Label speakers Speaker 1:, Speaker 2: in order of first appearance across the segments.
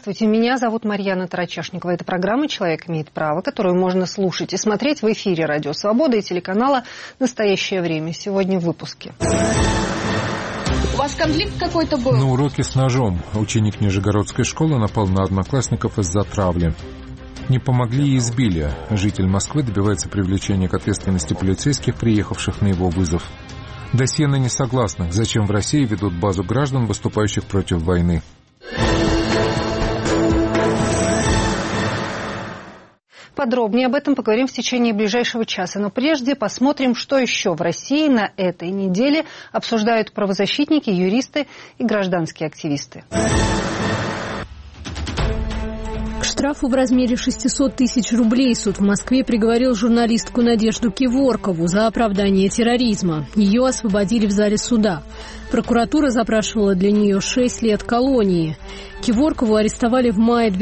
Speaker 1: Здравствуйте, меня зовут Марьяна Тарачешникова. Это программа «Человек имеет право», которую можно слушать и смотреть в эфире «Радио Свобода» и телеканала «Настоящее время». Сегодня в выпуске.
Speaker 2: У вас конфликт какой-то был?
Speaker 3: На уроке с ножом ученик Нижегородской школы напал на одноклассников из-за травли. Не помогли и избили. Житель Москвы добивается привлечения к ответственности полицейских, приехавших на его вызов. Досье на несогласных. Зачем в России ведут базу граждан, выступающих против войны?
Speaker 1: Подробнее об этом поговорим в течение ближайшего часа. Но прежде посмотрим, что еще в России на этой неделе обсуждают правозащитники, юристы и гражданские активисты.
Speaker 4: К штрафу в размере 600 тысяч рублей суд в Москве приговорил журналистку Надежду Киворкову за оправдание терроризма. Ее освободили в зале суда. Прокуратура запрашивала для нее 6 лет колонии. Киворкову арестовали в мае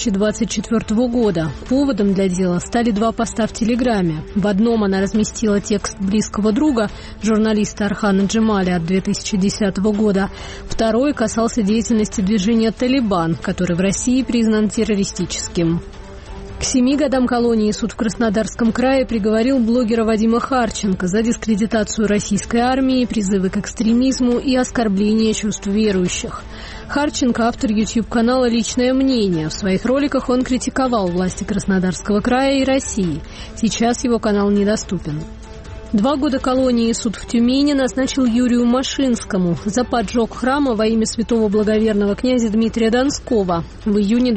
Speaker 4: 2024 года. Поводом для дела стали 2 поста в Телеграме. В одном она разместила текст близкого друга, журналиста Архана Джемаля от 2010 года. Второй касался деятельности движения «Талибан», который в России признан террористическим. К 7 годам колонии суд в Краснодарском крае приговорил блогера Вадима Харченко за дискредитацию российской армии, призывы к экстремизму и оскорбление чувств верующих. Харченко – автор YouTube-канала «Личное мнение». В своих роликах он критиковал власти Краснодарского края и России. Сейчас его канал недоступен. 2 года колонии суд в Тюмени назначил Юрию Машинскому за поджог храма во имя святого благоверного князя Дмитрия Донского в июне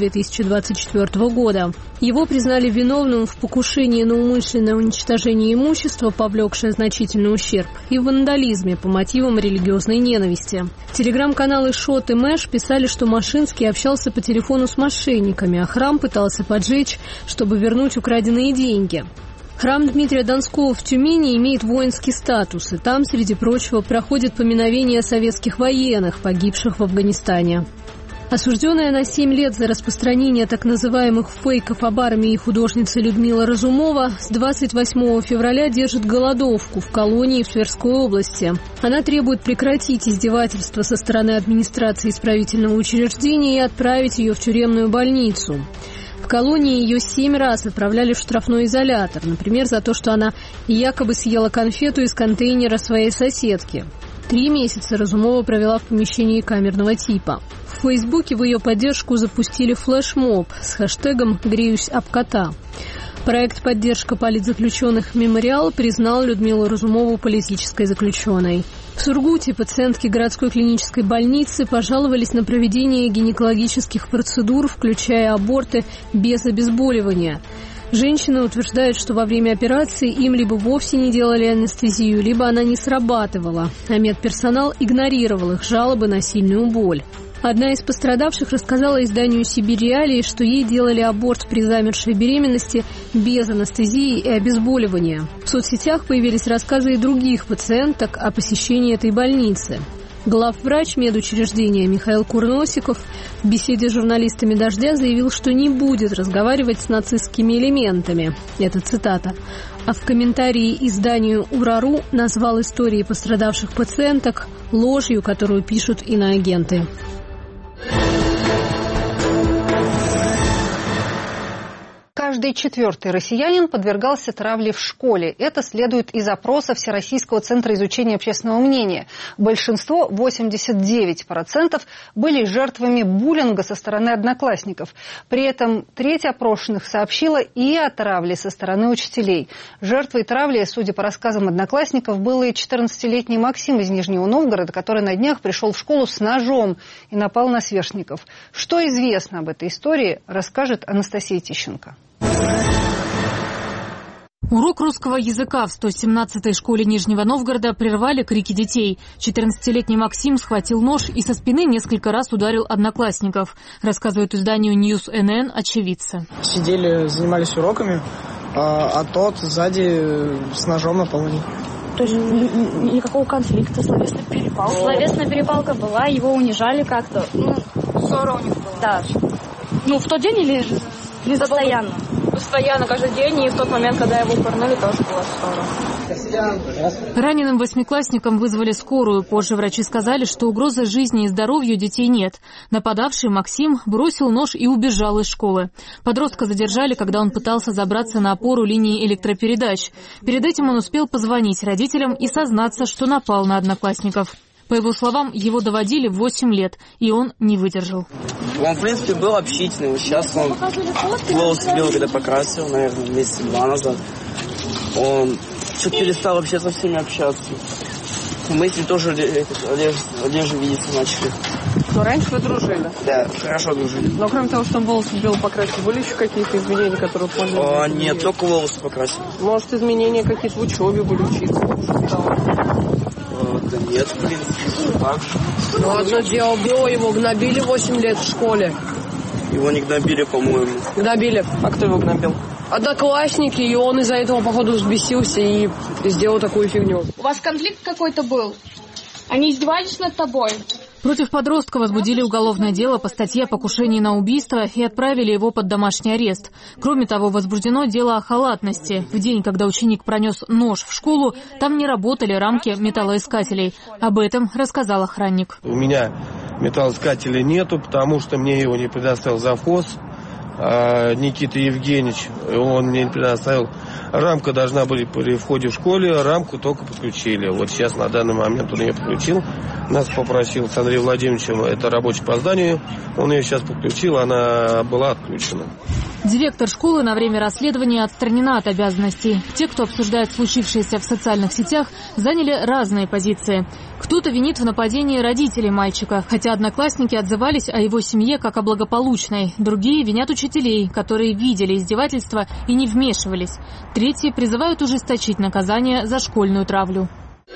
Speaker 4: 2024 года. Его признали виновным в покушении на умышленное уничтожение имущества, повлекшее значительный ущерб, и в вандализме по мотивам религиозной ненависти. Телеграм-каналы «Шот» и «Мэш» писали, что Машинский общался по телефону с мошенниками, а храм пытался поджечь, чтобы вернуть украденные деньги. Храм Дмитрия Донского в Тюмени имеет воинский статус, и там, среди прочего, проходит поминовение советских военных, погибших в Афганистане. Осужденная на 7 лет за распространение так называемых фейков об армии художница Людмила Разумова с 28 февраля держит голодовку в колонии в Тверской области. Она требует прекратить издевательства со стороны администрации исправительного учреждения и отправить ее в тюремную больницу. В колонии ее 7 раз отправляли в штрафной изолятор, например, за то, что она якобы съела конфету из контейнера своей соседки. 3 месяца Разумова провела в помещении камерного типа. В Фейсбуке в ее поддержку запустили флешмоб с хэштегом «Греюсь об кота». Проект «Поддержка политзаключенных Мемориал» признал Людмилу Разумову политической заключенной. В Сургуте пациентки городской клинической больницы пожаловались на проведение гинекологических процедур, включая аборты без обезболивания. Женщины утверждают, что во время операции им либо вовсе не делали анестезию, либо она не срабатывала, а медперсонал игнорировал их жалобы на сильную боль. Одна из пострадавших рассказала изданию «Сибирь Реалии», что ей делали аборт при замершей беременности без анестезии и обезболивания. В соцсетях появились рассказы и других пациенток о посещении этой больницы. Главврач медучреждения Михаил Курносиков в беседе с журналистами «Дождя» заявил, что не будет разговаривать с нацистскими элементами. Это цитата. А в комментарии изданию «Ура.ру» назвал истории пострадавших пациенток ложью, которую пишут иноагенты.
Speaker 1: Каждый 4-й россиянин подвергался травле в школе. Это следует из опроса Всероссийского центра изучения общественного мнения. Большинство, 89%, были жертвами буллинга со стороны одноклассников. При этом треть опрошенных сообщила и о травле со стороны учителей. Жертвой травли, судя по рассказам одноклассников, был и 14-летний Максим из Нижнего Новгорода, который на днях пришел в школу с ножом и напал на сверстников. Что известно об этой истории, расскажет Анастасия Тищенко.
Speaker 5: Урок русского языка в 117-й школе Нижнего Новгорода прервали крики детей. 14-летний Максим схватил нож и со спины несколько раз ударил одноклассников, рассказывают изданию News NN очевидцы.
Speaker 6: Сидели, занимались уроками, а тот сзади с ножом напал на них.
Speaker 7: То есть никакого конфликта, словесная перепалка? Словесная перепалка была, его унижали как-то.
Speaker 2: Ссора у них была?
Speaker 7: Да.
Speaker 2: В тот день или
Speaker 7: постоянно? Постоянно, каждый день, и в тот момент, когда его пырнули, тоже было ссора.
Speaker 5: Раненым восьмиклассникам вызвали скорую. Позже врачи сказали, что угрозы жизни и здоровью детей нет. Нападавший Максим бросил нож и убежал из школы. Подростка задержали, когда он пытался забраться на опору линии электропередач. Перед этим он успел позвонить родителям и сознаться, что напал на одноклассников. По его словам, его доводили 8 лет, и он не выдержал.
Speaker 8: Он, в принципе, был общительный. Сейчас он волосы белые, когда покрасил, наверное, месяца 2 назад. Он что-то перестал вообще со всеми общаться. Мы с ним тоже реже видеться начали.
Speaker 9: Но раньше вы дружили?
Speaker 8: Да, хорошо дружили.
Speaker 9: Но кроме того, что он волосы белые покрасил, были еще какие-то изменения, которые пользовались?
Speaker 8: Нет, только волосы покрасил.
Speaker 9: Может, изменения какие-то в учебе были, учиться?
Speaker 8: Да нет, в принципе, так же.
Speaker 9: Ну, одно дело было, его гнобили 8 лет в школе.
Speaker 8: Его не гнобили, по-моему.
Speaker 9: Гнобили. А кто его гнобил? Одноклассники, и он из-за этого, походу, взбесился и сделал такую фигню.
Speaker 2: У вас конфликт какой-то был? Они издевались над тобой?
Speaker 5: Против подростка возбудили уголовное дело по статье о покушении на убийство и отправили его под домашний арест. Кроме того, возбуждено дело о халатности. В день, когда ученик пронес нож в школу, там не работали рамки металлоискателей. Об этом рассказал охранник.
Speaker 10: У меня металлоискателя нету, потому что мне его не предоставил завхоз Никита Евгеньевич. Он мне не предоставил. Рамка должна быть при входе в школе, рамку только подключили. Вот сейчас на данный момент он ее подключил. Нас попросил с Андреем Владимировичем, это рабочий по зданию. Он ее сейчас подключил, она была отключена.
Speaker 5: Директор школы на время расследования отстранена от обязанностей. Те, кто обсуждает случившееся в социальных сетях, заняли разные позиции. Кто-то винит в нападении родителей мальчика, хотя одноклассники отзывались о его семье как о благополучной. Другие винят учителей, которые видели издевательства и не вмешивались. Третьи призывают ужесточить наказание за школьную травлю.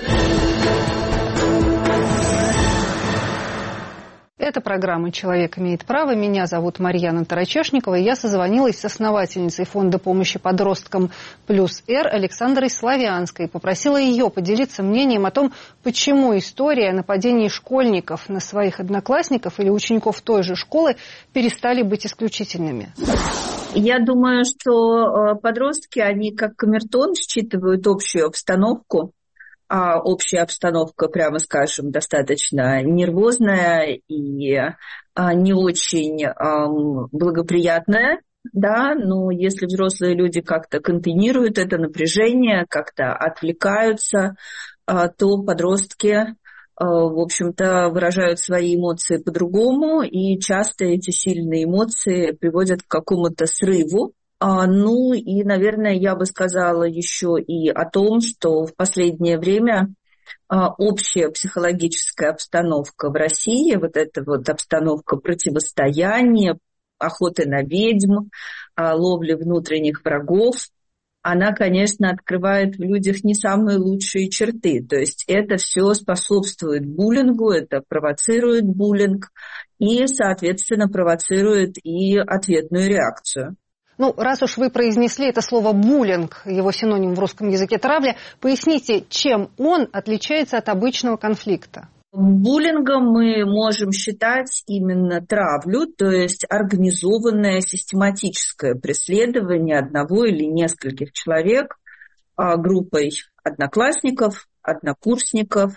Speaker 1: Это программа «Человек имеет право». Меня зовут Марьяна Тарачешникова. Я созвонилась с основательницей фонда помощи подросткам «Плюс-Р» Александрой Славянской. Попросила ее поделиться мнением о том, почему история о нападении школьников на своих одноклассников или учеников той же школы перестали быть исключительными.
Speaker 11: Я думаю, что подростки, они как камертон считывают общую обстановку. А общая обстановка, прямо скажем, достаточно нервозная и не очень благоприятная, да, но если взрослые люди как-то контейнируют это напряжение, как-то отвлекаются, то подростки, в общем-то, выражают свои эмоции по-другому, и часто эти сильные эмоции приводят к какому-то срыву. Ну и, наверное, я бы сказала еще и о том, что в последнее время общая психологическая обстановка в России, вот эта вот обстановка противостояния, охоты на ведьм, ловли внутренних врагов, она, конечно, открывает в людях не самые лучшие черты. То есть это все способствует буллингу, это провоцирует буллинг и, соответственно, провоцирует и ответную реакцию.
Speaker 1: Ну, раз уж вы произнесли это слово «буллинг», его синоним в русском языке «травля», поясните, чем он отличается от обычного конфликта?
Speaker 11: Буллингом мы можем считать именно травлю, то есть организованное систематическое преследование одного или нескольких человек группой одноклассников, однокурсников.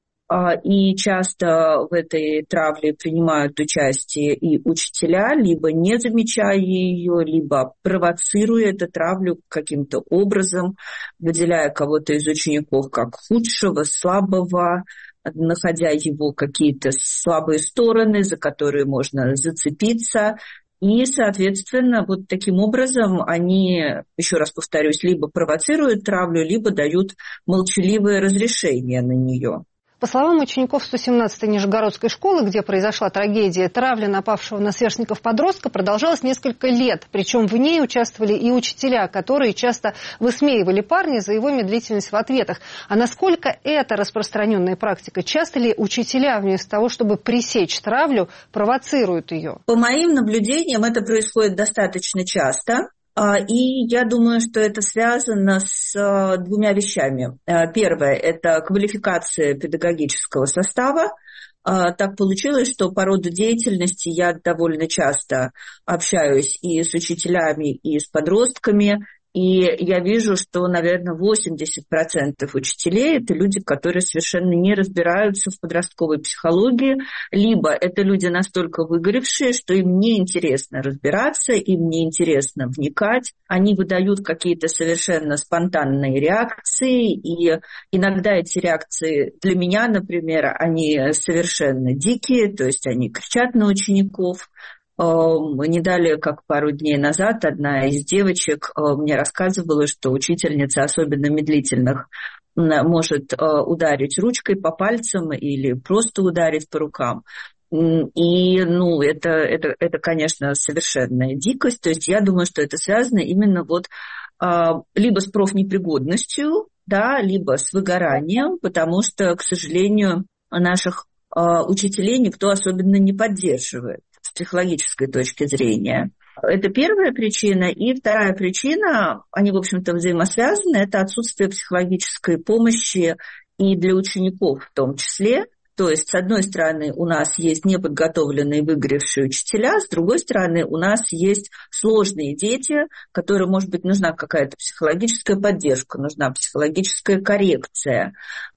Speaker 11: И часто в этой травле принимают участие и учителя, либо не замечая ее, либо провоцируя эту травлю каким-то образом, выделяя кого-то из учеников как худшего, слабого, находя его какие-то слабые стороны, за которые можно зацепиться. И, соответственно, вот таким образом они, еще раз повторюсь, либо провоцируют травлю, либо дают молчаливое разрешение на нее.
Speaker 1: По словам учеников 117-й Нижегородской школы, где произошла трагедия, травля напавшего на сверстников подростка продолжалась несколько лет. Причем в ней участвовали и учителя, которые часто высмеивали парня за его медлительность в ответах. А насколько это распространенная практика? Часто ли учителя вместо того, чтобы пресечь травлю, провоцируют ее?
Speaker 11: По моим наблюдениям, это происходит достаточно часто. И я думаю, что это связано с двумя вещами. Первое – это квалификация педагогического состава. Так получилось, что по роду деятельности я довольно часто общаюсь и с учителями, и с подростками, и я вижу, что, наверное, 80% учителей – это люди, которые совершенно не разбираются в подростковой психологии, либо это люди настолько выгоревшие, что им неинтересно разбираться, им неинтересно вникать, они выдают какие-то совершенно спонтанные реакции, и иногда эти реакции для меня, например, они совершенно дикие, то есть они кричат на учеников. Не далее, как пару дней назад, одна из девочек мне рассказывала, что учительница особенно медлительных может ударить ручкой по пальцам или просто ударить по рукам. И, это, конечно, совершенная дикость. То есть я думаю, что это связано именно вот либо с профнепригодностью, да, либо с выгоранием, потому что, к сожалению, наших учителей никто особенно не поддерживает с психологической точки зрения. Это первая причина. И вторая причина, они, в общем-то, взаимосвязаны, это отсутствие психологической помощи и для учеников в том числе. То есть, с одной стороны, у нас есть неподготовленные, выгоревшие учителя, с другой стороны, у нас есть сложные дети, которым, может быть, нужна какая-то психологическая поддержка, нужна психологическая коррекция.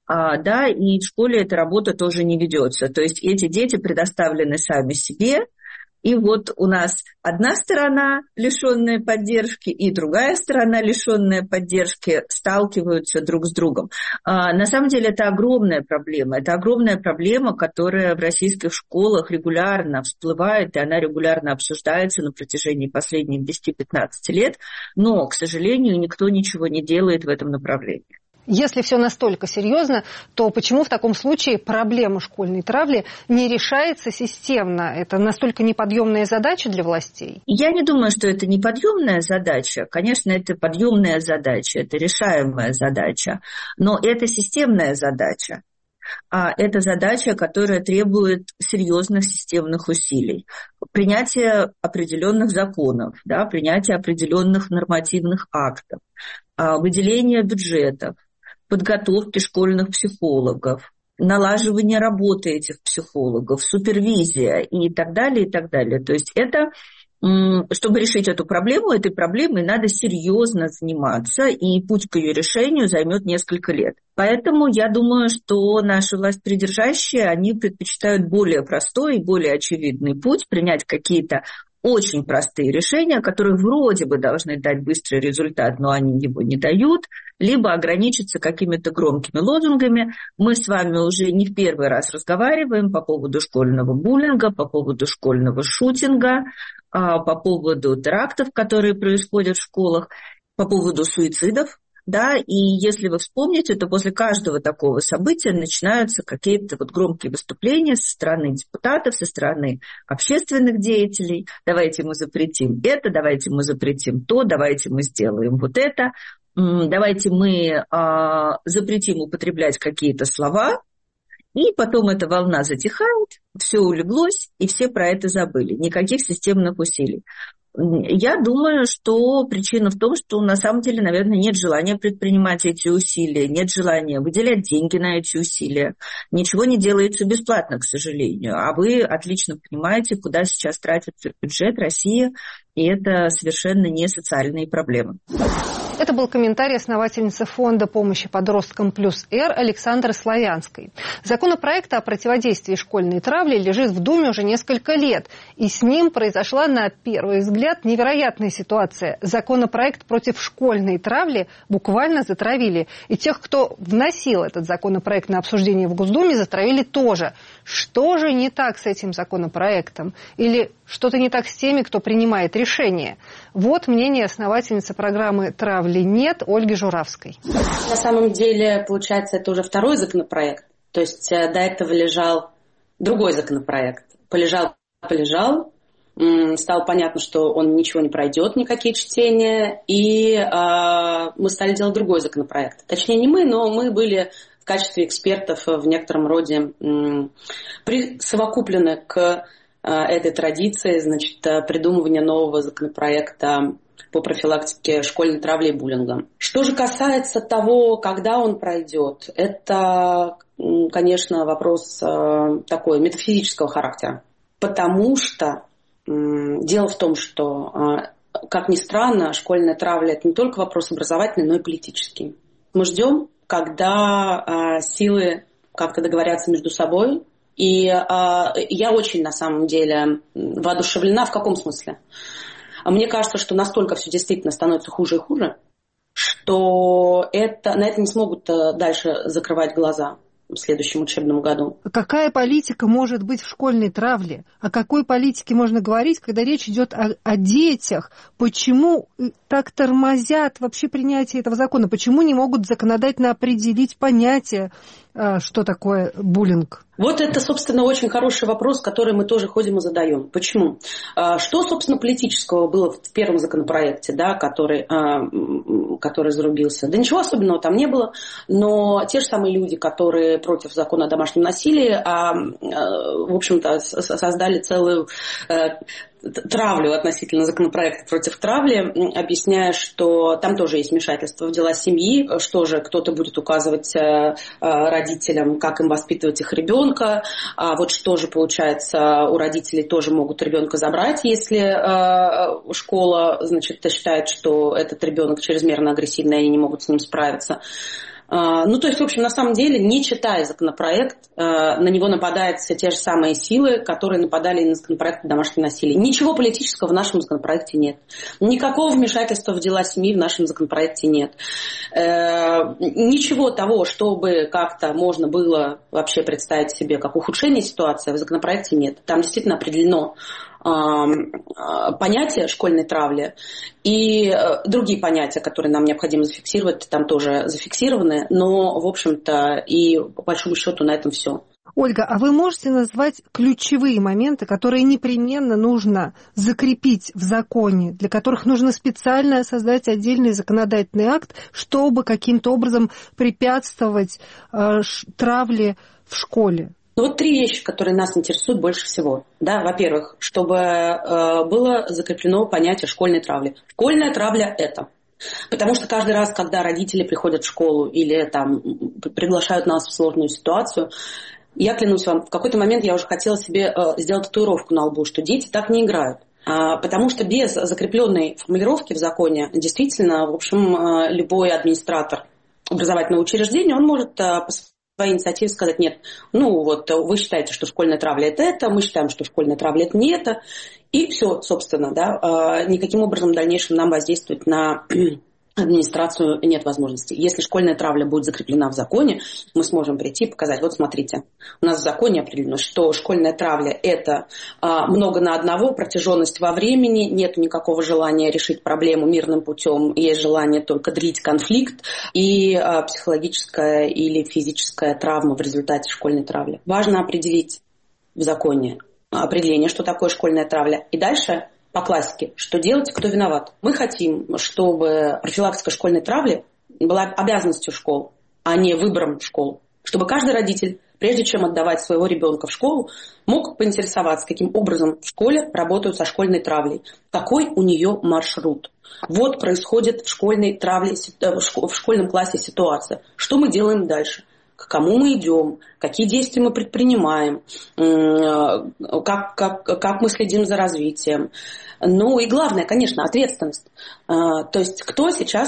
Speaker 11: И в школе эта работа тоже не ведется. То есть эти дети предоставлены сами себе, и вот у нас одна сторона, лишенная поддержки, и другая сторона, лишенная поддержки, сталкиваются друг с другом. На самом деле это огромная проблема. Это огромная проблема, которая в российских школах регулярно всплывает, и она регулярно обсуждается на протяжении последних 10-15 лет, но, к сожалению, никто ничего не делает в этом направлении.
Speaker 1: Если все настолько серьезно, то почему в таком случае проблема школьной травли не решается системно? Это настолько неподъемная задача для властей?
Speaker 11: Я не думаю, что это неподъемная задача. Конечно, это подъемная задача, это решаемая задача. Но это системная задача. Это задача, которая требует серьезных системных усилий. Принятие определенных законов, принятие определенных нормативных актов, выделение бюджетов, подготовки школьных психологов, налаживание работы этих психологов, супервизия и так далее, и так далее. То есть это, чтобы решить эту проблему, этой проблемой надо серьезно заниматься, и путь к ее решению займет несколько лет. Поэтому я думаю, что наши властьпридержащие, они предпочитают более простой и более очевидный путь, принять какие-то очень простые решения, которые вроде бы должны дать быстрый результат, но они его не дают, либо ограничиться какими-то громкими лозунгами. Мы с вами уже не в первый раз разговариваем по поводу школьного буллинга, по поводу школьного шутинга, по поводу терактов, которые происходят в школах, по поводу суицидов. И если вы вспомните, то после каждого такого события начинаются какие-то громкие выступления со стороны депутатов, со стороны общественных деятелей. Давайте мы запретим это, давайте мы запретим то, давайте мы сделаем вот это, давайте мы запретим употреблять какие-то слова. И потом эта волна затихает, все улеглось, и все про это забыли. Никаких системных усилий. Я думаю, что причина в том, что на самом деле, наверное, нет желания предпринимать эти усилия, нет желания выделять деньги на эти усилия. Ничего не делается бесплатно, к сожалению. А вы отлично понимаете, куда сейчас тратится бюджет России, и это совершенно не социальные проблемы.
Speaker 1: Это был комментарий основательницы фонда помощи подросткам +Р Александры Славянской. Законопроект о противодействии школьной травле лежит в Думе уже несколько лет. И с ним произошла, на первый взгляд, невероятная ситуация. Законопроект против школьной травли буквально затравили. И тех, кто вносил этот законопроект на обсуждение в Госдуме, затравили тоже. Что же не так с этим законопроектом? Или что-то не так с теми, кто принимает решения? Вот мнение основательницы программы «Травли нет» Ольги Журавской.
Speaker 12: На самом деле, получается, это уже второй законопроект. То есть до этого лежал другой законопроект. Полежал, стало понятно, что он ничего не пройдет, никакие чтения, и мы стали делать другой законопроект. Точнее, не мы, но мы были в качестве экспертов в некотором роде присовокуплены к этой традиции, придумывания нового законопроекта по профилактике школьной травли и буллинга. Что же касается того, когда он пройдет, это, конечно, вопрос такой метафизического характера. Потому что дело в том, что, как ни странно, школьная травля – это не только вопрос образовательный, но и политический. Мы ждем, когда силы как-то договорятся между собой. И я очень, на самом деле, воодушевлена. В каком смысле? Мне кажется, что настолько все действительно становится хуже и хуже, что на это не смогут дальше закрывать глаза в следующем учебном году.
Speaker 1: Какая политика может быть в школьной травле? О какой политике можно говорить, когда речь идет о детях? Почему так тормозят вообще принятие этого закона? Почему не могут законодательно определить понятие, что такое буллинг?
Speaker 12: Вот это, собственно, очень хороший вопрос, который мы тоже ходим и задаем. Почему? Что, собственно, политического было в первом законопроекте, да, который зарубился? Да ничего особенного там не было, но те же самые люди, которые против закона о домашнем насилии, в общем-то, создали целую травлю относительно законопроекта против травли, объясняя, что там тоже есть вмешательство в дела семьи, что же кто-то будет указывать родителям, как им воспитывать их ребенка, а вот что же получается, у родителей тоже могут ребенка забрать, если школа, значит, считает, что этот ребенок чрезмерно агрессивный, и они не могут с ним справиться. То есть, в общем, на самом деле, не читая законопроект, на него нападают все те же самые силы, которые нападали на законопроект о домашнем насилии. Ничего политического в нашем законопроекте нет. Никакого вмешательства в дела семьи в нашем законопроекте нет. Ничего того, чтобы как-то можно было вообще представить себе как ухудшение ситуации, в законопроекте нет. Там действительно определено понятие школьной травли и другие понятия, которые нам необходимо зафиксировать, там тоже зафиксированы, но, в общем-то, и по большому счету на этом все.
Speaker 1: Ольга, а вы можете назвать ключевые моменты, которые непременно нужно закрепить в законе, для которых нужно специально создать отдельный законодательный акт, чтобы каким-то образом препятствовать травле в школе?
Speaker 12: Вот три вещи, которые нас интересуют больше всего. Да, во-первых, чтобы было закреплено понятие школьной травли. Школьная травля – это. Потому что каждый раз, когда родители приходят в школу или там приглашают нас в сложную ситуацию, я клянусь вам, в какой-то момент я уже хотела себе сделать татуировку на лбу, что дети так не играют. Потому что без закрепленной формулировки в законе действительно, в общем, любой администратор образовательного учреждения, он может по своей инициативе сказать: нет, вы считаете, что школьная травля это, мы считаем, что школьная травля это не это. И все, собственно, да, никаким образом в дальнейшем нам воздействовать на администрацию нет возможности. Если школьная травля будет закреплена в законе, мы сможем прийти и показать: вот смотрите, у нас в законе определено, что школьная травля – это много на одного, протяженность во времени, нет никакого желания решить проблему мирным путем, есть желание только длить конфликт и психологическая или физическая травма в результате школьной травли. Важно определить в законе определение, что такое школьная травля. И дальше по классике, что делать, кто виноват. Мы хотим, чтобы профилактика школьной травли была обязанностью школ, а не выбором школ. Чтобы каждый родитель, прежде чем отдавать своего ребенка в школу, мог поинтересоваться, каким образом в школе работают со школьной травлей, какой у нее маршрут. Вот происходит в школьной травле, в школьном классе ситуация. Что мы делаем дальше? К кому мы идем, какие действия мы предпринимаем, как мы следим за развитием. Ну и главное, конечно, ответственность. То есть кто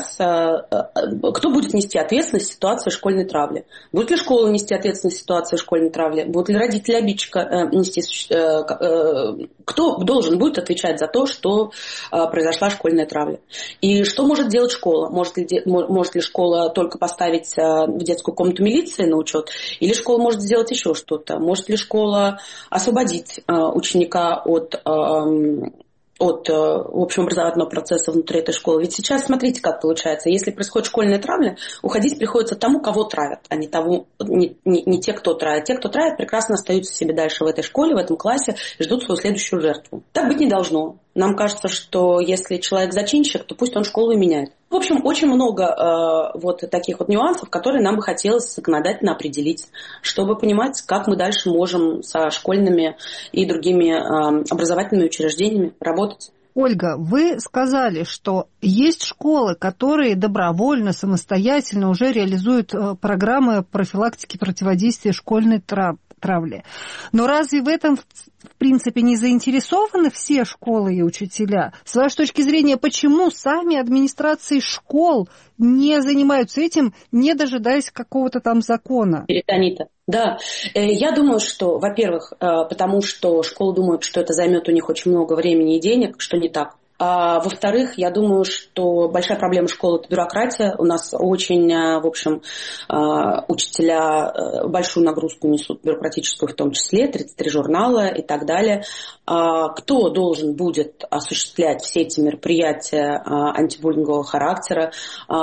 Speaker 12: будет нести ответственность в ситуации школьной травли? Будет ли школа нести ответственность в ситуации школьной травли? Будут ли родители обидчика нести? Кто должен будет отвечать за то, что произошла школьная травля? И что может делать школа? Может ли школа только поставить в детскую комнату милиции на учет? Или школа может сделать еще что-то? Может ли школа освободить ученика от общеобразовательного процесса внутри этой школы? Ведь сейчас смотрите, как получается. Если происходит школьная травля, уходить приходится тому, кого травят, а не те, кто травит. Те, кто травит, прекрасно остаются себе дальше в этой школе, в этом классе и ждут свою следующую жертву. Так быть не должно. Нам кажется, что если человек зачинщик, то пусть он школу и меняет. В общем, очень много таких вот нюансов, которые нам бы хотелось законодательно определить, чтобы понимать, как мы дальше можем со школьными и другими образовательными учреждениями работать.
Speaker 1: Ольга, вы сказали, что есть школы, которые добровольно, самостоятельно уже реализуют программы профилактики противодействия школьной травле. Но разве в этом, в принципе, не заинтересованы все школы и учителя? С вашей точки зрения, почему сами администрации школ не занимаются этим, не дожидаясь какого-то там закона?
Speaker 12: Анита. Да, я думаю, что, во-первых, потому что школы думают, что это займет у них очень много времени и денег, что не так. А во-вторых, я думаю, что большая проблема школы – это бюрократия. У нас очень, в общем, учителя большую нагрузку несут, бюрократическую в том числе, 33 журнала и так далее. Кто должен будет осуществлять все эти мероприятия антибуллингового характера?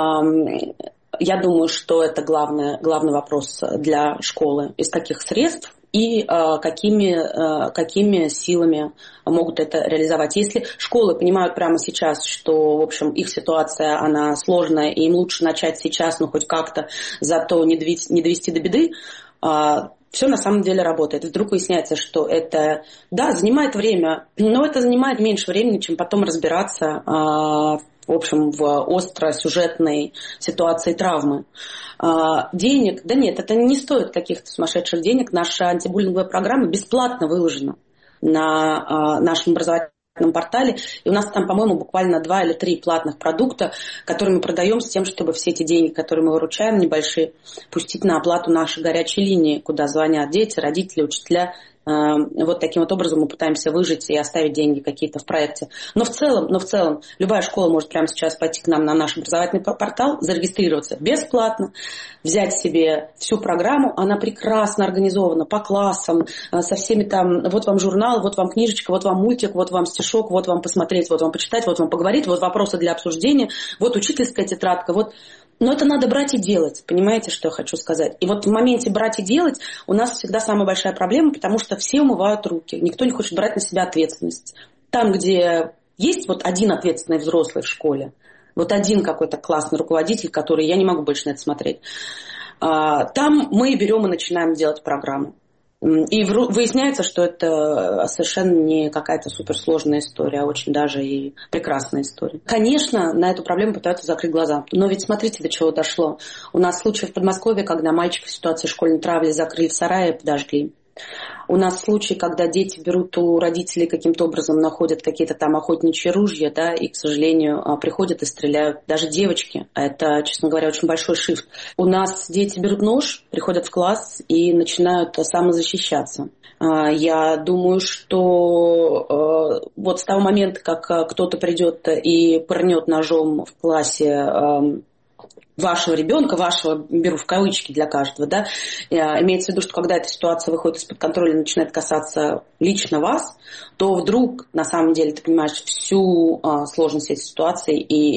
Speaker 12: Я думаю, что это главный вопрос для школы. Из каких средств и какими силами могут это реализовать. Если школы понимают прямо сейчас, что, в общем, их ситуация, она сложная, и им лучше начать сейчас, хоть как-то, зато не довести до беды, все на самом деле работает. Вдруг выясняется, что это, да, занимает время, но это занимает меньше времени, чем потом разбираться в общем, в остросюжетной ситуации травмы. Денег, да нет, это не стоит каких-то сумасшедших денег. Наша антибуллинговая программа бесплатно выложена на нашем образовательном портале. И у нас там, по-моему, буквально 2 или 3 платных продукта, которые мы продаем с тем, чтобы все эти деньги, которые мы выручаем, небольшие, пустить на оплату нашей горячей линии, куда звонят дети, родители, учителя. Вот таким вот образом мы пытаемся выжить и оставить деньги какие-то в проекте. Но в целом, любая школа может прямо сейчас пойти к нам на наш образовательный портал, зарегистрироваться бесплатно, взять себе всю программу. Она прекрасно организована по классам, со всеми там, вот вам журнал, вот вам книжечка, вот вам мультик, вот вам стишок, вот вам посмотреть, вот вам почитать, вот вам поговорить, вот вопросы для обсуждения, вот учительская тетрадка, вот. Но это надо брать и делать, понимаете, что я хочу сказать? И вот в моменте брать и делать у нас всегда самая большая проблема, потому что все умывают руки, никто не хочет брать на себя ответственность. Там, где есть вот один ответственный взрослый в школе, вот один какой-то классный руководитель, который, я не могу больше на это смотреть, там мы берем и начинаем делать программу. И выясняется, что это совершенно не какая-то суперсложная история, а очень даже и прекрасная история. Конечно, на эту проблему пытаются закрыть глаза. Но ведь смотрите, до чего дошло. У нас случай в Подмосковье, когда мальчика в ситуации школьной травли закрыли в сарае и подожгли. У нас случай, когда дети берут у родителей каким-то образом, находят какие-то там охотничьи ружья, да, и, к сожалению, приходят и стреляют. Даже девочки. Это, честно говоря, очень большой шифт. У нас дети берут нож, приходят в класс и начинают самозащищаться. Я думаю, что вот с того момента, как кто-то придет и пырнет ножом в классе вашего ребенка, вашего, беру в кавычки для каждого, да, имеется в виду, что когда эта ситуация выходит из-под контроля и начинает касаться лично вас, то вдруг, на самом деле, ты понимаешь всю сложность этой ситуации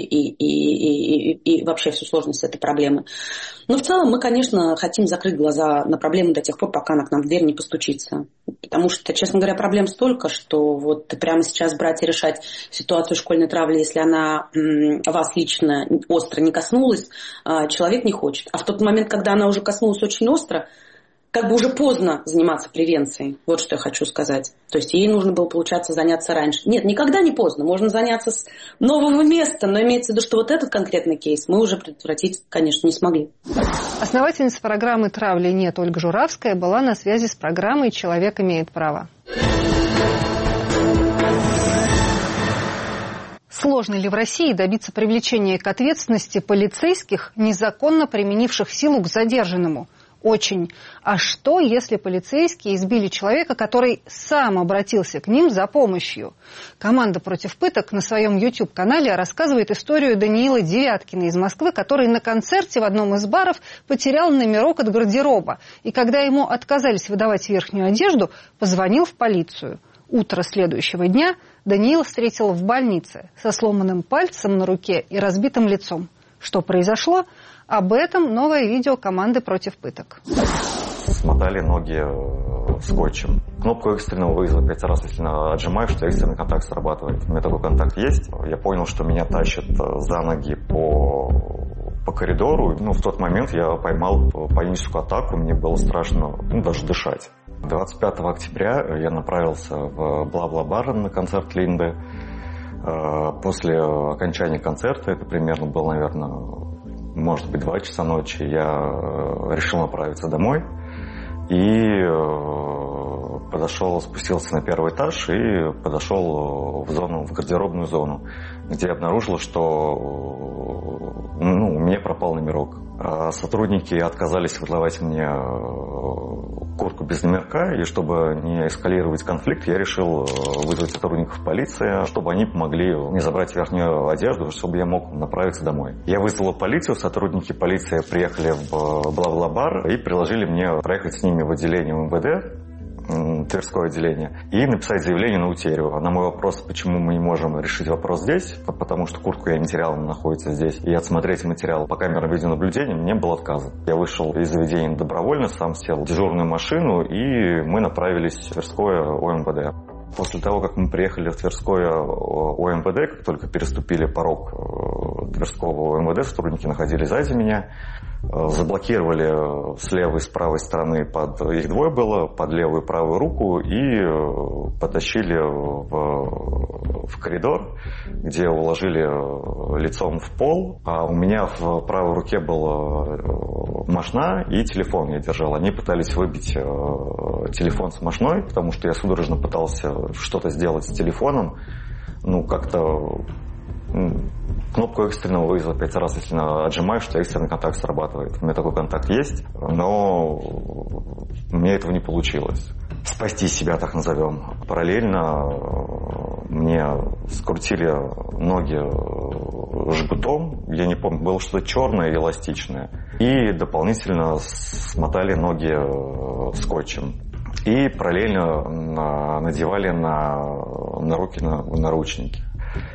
Speaker 12: и вообще всю сложность этой проблемы. Но в целом мы, конечно, хотим закрыть глаза на проблему до тех пор, пока она к нам в дверь не постучится. Потому что, честно говоря, проблем столько, что вот прямо сейчас брать и решать ситуацию школьной травли, если она вас лично остро не коснулась, человек не хочет. А в тот момент, когда она уже коснулась очень остро, как бы уже поздно заниматься превенцией. Вот что я хочу сказать. То есть ей нужно было, получаться, заняться раньше. Нет, никогда не поздно. Можно заняться с нового места. Но имеется в виду, что вот этот конкретный кейс мы уже предотвратить, конечно, не смогли.
Speaker 1: Основательница программы «Травли нет» Ольга Журавская была на связи с программой «Человек имеет право». Сложно ли в России добиться привлечения к ответственности полицейских, незаконно применивших силу к задержанному? Очень. А что, если полицейские избили человека, который сам обратился к ним за помощью? Команда «Против пыток» на своем YouTube-канале рассказывает историю Даниила Девяткина из Москвы, который на концерте в одном из баров потерял номерок от гардероба. И когда ему отказались выдавать верхнюю одежду, позвонил в полицию. Утро следующего дня Даниил встретил в больнице со сломанным пальцем на руке и разбитым лицом. Что произошло? Об этом новое видео команды «Против пыток».
Speaker 13: Смотали ноги скотчем. Кнопку экстренного вызова 5 раз, если отжимаешь, что экстренный контакт срабатывает. У меня такой контакт есть. Я понял, что меня тащат за ноги по коридору. В тот момент я поймал паническую атаку. Мне было страшно даже дышать. 25 октября я направился в Бла-Бла-бар на концерт Линды. После окончания концерта, это примерно было, наверное, может быть, 2 часа ночи, я решил направиться домой и спустился на 1-й этаж и подошел в гардеробную зону, где я обнаружил, что у меня пропал номерок. Сотрудники отказались выдавать мне куртку без номерка, и чтобы не эскалировать конфликт, я решил вызвать сотрудников полиции, чтобы они помогли мне забрать верхнюю одежду, чтобы я мог направиться домой. Я вызвал полицию, сотрудники полиции приехали в Бла-Бла-бар и предложили мне проехать с ними в отделение МВД, Тверское отделение, и написать заявление на утерю. На мой вопрос, почему мы не можем решить вопрос здесь, потому что куртку я не терял, она находится здесь, и отсмотреть материал по камерам видеонаблюдения, мне был отказан. Я вышел из заведения добровольно, сам сел в дежурную машину, и мы направились в Тверское ОМВД. После того, как мы приехали в Тверское ОМВД, как только переступили порог Тверского ОМВД, сотрудники находились сзади меня, заблокировали с левой и с правой стороны, их 2 было, под левую и правую руку, и потащили в коридор, где уложили лицом в пол, а у меня в правой руке была мошна и телефон я держал. Они пытались выбить телефон с мошной, потому что я судорожно пытался что-то сделать с телефоном, как-то кнопку экстренного вызова 5 раз, если отжимаешь, что экстренный контакт срабатывает. У меня такой контакт есть, но у меня этого не получилось. Спасти себя, так назовем. Параллельно мне скрутили ноги жгутом, я не помню, было что-то черное и эластичное, и дополнительно смотали ноги скотчем. И параллельно надевали на руки наручники.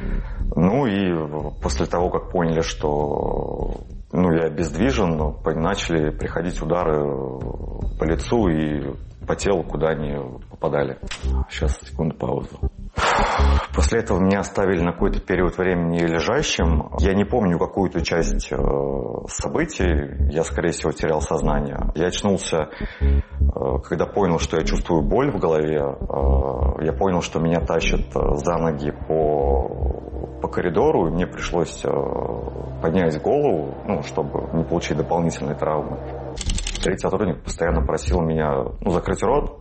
Speaker 13: И после того, как поняли, что я обездвижен, начали приходить удары по лицу и по телу, куда они попадали. Сейчас, секунду, паузу. После этого меня оставили на какой-то период времени лежащим. Я не помню какую-то часть событий. Я, скорее всего, терял сознание. Я очнулся, когда понял, что я чувствую боль в голове. Я понял, что меня тащат за ноги по коридору, и мне пришлось поднять голову, чтобы не получить дополнительные травмы. Третий сотрудник постоянно просил меня закрыть рот.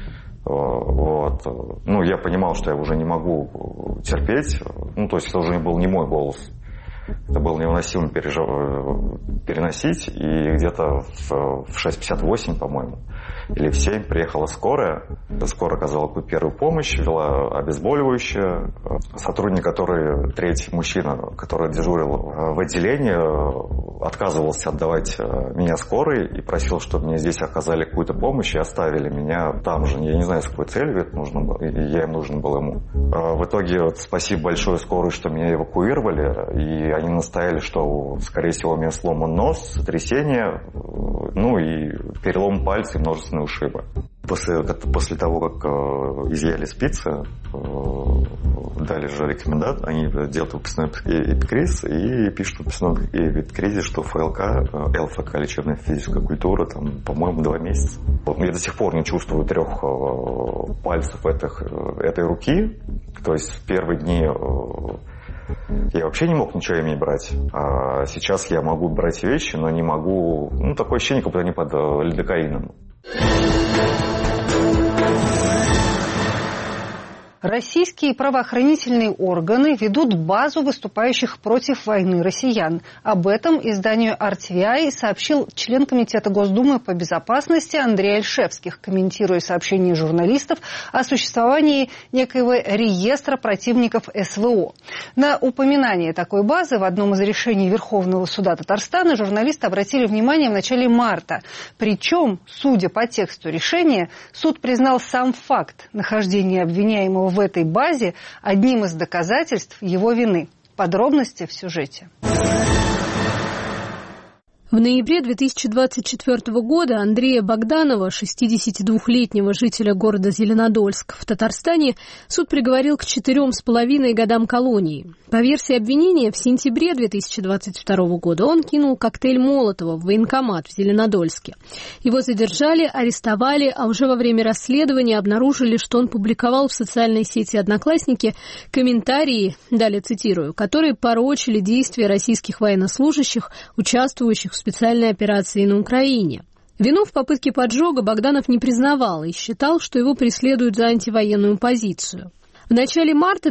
Speaker 13: Я понимал, что я уже не могу терпеть. То есть это уже был не мой голос. Это было невыносимо переносить. И где-то в 6:58, по-моему, или в 7 приехала скорая. Скорая оказала первую помощь, вела обезболивающее. Сотрудник, третий мужчина, который дежурил в отделении, отказывался отдавать меня скорой и просил, чтобы мне здесь оказали какую-то помощь и оставили меня там же. Я не знаю, с какой целью это нужно было, я им нужен был ему. В итоге спасибо большое скорой, что меня эвакуировали, и они настояли, что, скорее всего, у меня сломан нос, сотрясение, и перелом пальца и множественные ушибы. После того, как изъяли спицы, дали же рекомендацию, они делают выпускной эпикриз и пишут в выпускном эпикризе, что ФЛК, ЛФК, лечебная физическая культура, по-моему, 2 месяца. Я до сих пор не чувствую 3 пальцев этой руки, то есть в первые дни я вообще не мог ничего иметь брать. А сейчас я могу брать вещи, но не могу... такое ощущение, как будто они под лидокаином.
Speaker 1: Российские правоохранительные органы ведут базу выступающих против войны россиян. Об этом изданию RTVI сообщил член Комитета Госдумы по безопасности Андрей Ольшевских, комментируя сообщение журналистов о существовании некоего реестра противников СВО. На упоминание такой базы в одном из решений Верховного суда Татарстана журналисты обратили внимание в начале марта. Причем, судя по тексту решения, суд признал сам факт нахождения обвиняемого в этой базе одним из доказательств его вины. Подробности в сюжете.
Speaker 4: В ноябре 2024 года Андрея Богданова, 62-летнего жителя города Зеленодольск в Татарстане, суд приговорил к 4,5 годам колонии. По версии обвинения, в сентябре 2022 года он кинул коктейль Молотова в военкомат в Зеленодольске. Его задержали, арестовали, а уже во время расследования обнаружили, что он публиковал в социальной сети «Одноклассники» комментарии, далее цитирую, которые порочили действия российских военнослужащих, участвующих в специальной операции на Украине. Вину в попытке поджога Богданов не признавал и считал, что его преследуют за антивоенную позицию. В начале марта